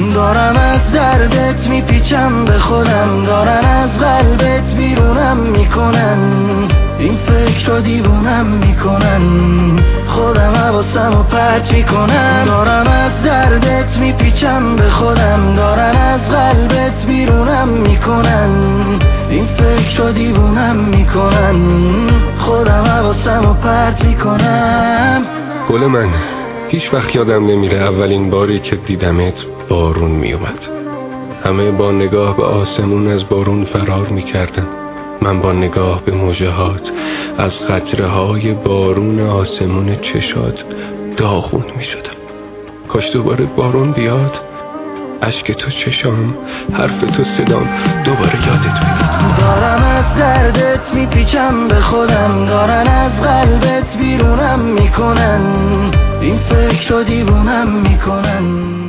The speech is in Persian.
دارم از دردت میپیچم به خودم، دارن از قلبت بیرونم میکنن، این فکر رو دیوونم میکنن، خودم حواسم رو پرت میکنم. دارم از دردت میپیچم به خودم، دارن از قلبت بیرونم میکنن، این فکر رو دیوونم میکنن، خودم حواسم رو پرت میکنم. گل من، هیچ وقت یادم نمیره اولین باری که دیدمت بارون میومد. همه با نگاه به آسمون از بارون فرار میکردن، من با نگاه به موجهات از قطره های بارون آسمون چشات داغون میشدم. کاش دوباره بارون بیاد، اشک تو چشام، حرف تو صدام، دوباره یادت بیاد. دارم از دردت میپیچم به خودم، دارن از قلبت بیرونم میکنن، این فکر رو دیوونم میکنن.